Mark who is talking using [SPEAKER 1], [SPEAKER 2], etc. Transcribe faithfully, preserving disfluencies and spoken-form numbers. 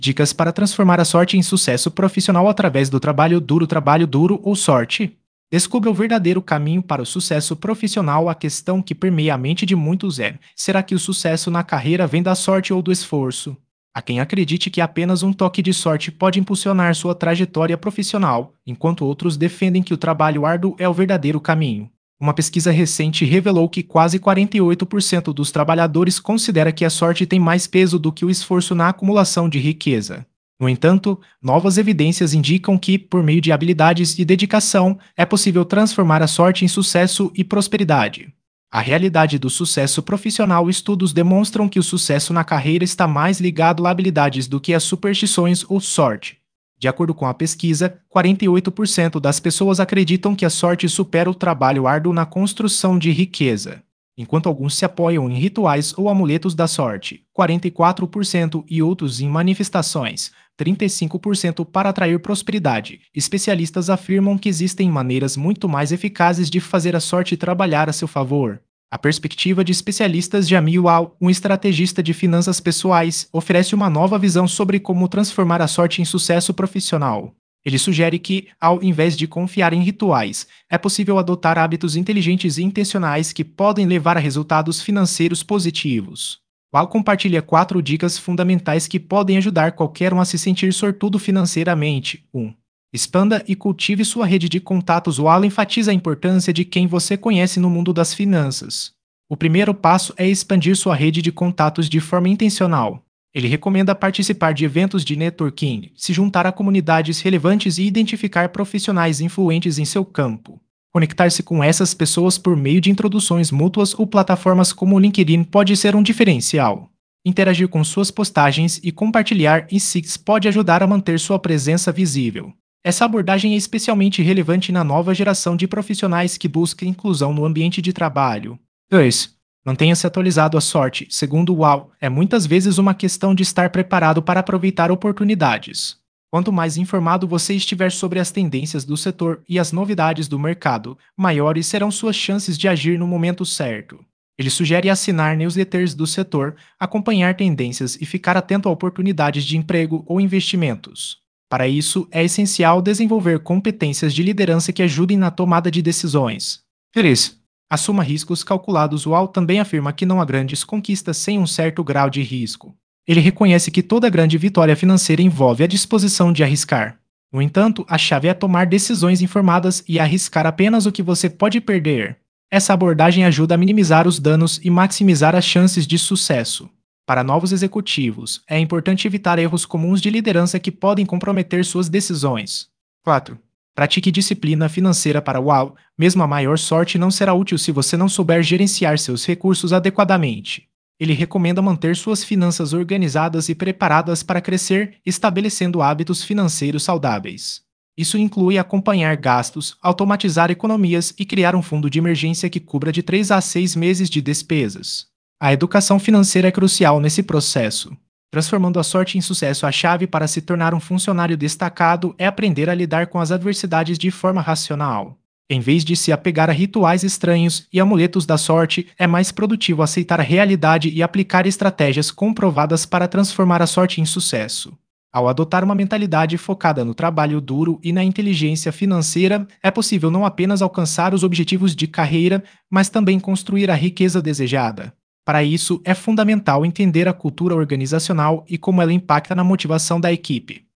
[SPEAKER 1] Dicas para transformar a sorte em sucesso profissional através do trabalho duro, trabalho duro ou sorte. Descubra o verdadeiro caminho para o sucesso profissional. A questão que permeia a mente de muitos é: será que o sucesso na carreira vem da sorte ou do esforço? Há quem acredite que apenas um toque de sorte pode impulsionar sua trajetória profissional, enquanto outros defendem que o trabalho árduo é o verdadeiro caminho. Uma pesquisa recente revelou que quase quarenta e oito por cento dos trabalhadores considera que a sorte tem mais peso do que o esforço na acumulação de riqueza. No entanto, novas evidências indicam que, por meio de habilidades e dedicação, é possível transformar a sorte em sucesso e prosperidade. A realidade do sucesso profissional: estudos demonstram que o sucesso na carreira está mais ligado a habilidades do que a superstições ou sorte. De acordo com a pesquisa, quarenta e oito por cento das pessoas acreditam que a sorte supera o trabalho árduo na construção de riqueza, enquanto alguns se apoiam em rituais ou amuletos da sorte, quarenta e quatro por cento, e outros em manifestações, trinta e cinco por cento, para atrair prosperidade. Especialistas afirmam que existem maneiras muito mais eficazes de fazer a sorte trabalhar a seu favor. A perspectiva de especialistas: Jamil Al, um estrategista de finanças pessoais, oferece uma nova visão sobre como transformar a sorte em sucesso profissional. Ele sugere que, ao invés de confiar em rituais, é possível adotar hábitos inteligentes e intencionais que podem levar a resultados financeiros positivos. Al compartilha quatro dicas fundamentais que podem ajudar qualquer um a se sentir sortudo financeiramente. um. Expanda e cultive sua rede de contatos. O Al enfatiza a importância de quem você conhece no mundo das finanças. O primeiro passo é expandir sua rede de contatos de forma intencional. Ele recomenda participar de eventos de networking, se juntar a comunidades relevantes e identificar profissionais influentes em seu campo. Conectar-se com essas pessoas por meio de introduções mútuas ou plataformas como o LinkedIn pode ser um diferencial. Interagir com suas postagens e compartilhar insights pode ajudar a manter sua presença visível. Essa abordagem é especialmente relevante na nova geração de profissionais que busca inclusão no ambiente de trabalho. dois. Mantenha-se atualizado. A sorte, segundo o Al, é muitas vezes uma questão de estar preparado para aproveitar oportunidades. Quanto mais informado você estiver sobre as tendências do setor e as novidades do mercado, maiores serão suas chances de agir no momento certo. Ele sugere assinar newsletters do setor, acompanhar tendências e ficar atento a oportunidades de emprego ou investimentos. Para isso, é essencial desenvolver competências de liderança que ajudem na tomada de decisões. três. Assuma riscos calculados. O Al também afirma que não há grandes conquistas sem um certo grau de risco. Ele reconhece que toda grande vitória financeira envolve a disposição de arriscar. No entanto, a chave é tomar decisões informadas e arriscar apenas o que você pode perder. Essa abordagem ajuda a minimizar os danos e maximizar as chances de sucesso. Para novos executivos, é importante evitar erros comuns de liderança que podem comprometer suas decisões. quatro. Pratique disciplina financeira. Para o Al, mesmo a maior sorte não será útil se você não souber gerenciar seus recursos adequadamente. Ele recomenda manter suas finanças organizadas e preparadas para crescer, estabelecendo hábitos financeiros saudáveis. Isso inclui acompanhar gastos, automatizar economias e criar um fundo de emergência que cubra de três a seis meses de despesas. A educação financeira é crucial nesse processo. Transformando a sorte em sucesso: a chave para se tornar um funcionário destacado é aprender a lidar com as adversidades de forma racional. Em vez de se apegar a rituais estranhos e amuletos da sorte, é mais produtivo aceitar a realidade e aplicar estratégias comprovadas para transformar a sorte em sucesso. Ao adotar uma mentalidade focada no trabalho duro e na inteligência financeira, é possível não apenas alcançar os objetivos de carreira, mas também construir a riqueza desejada. Para isso, é fundamental entender a cultura organizacional e como ela impacta na motivação da equipe.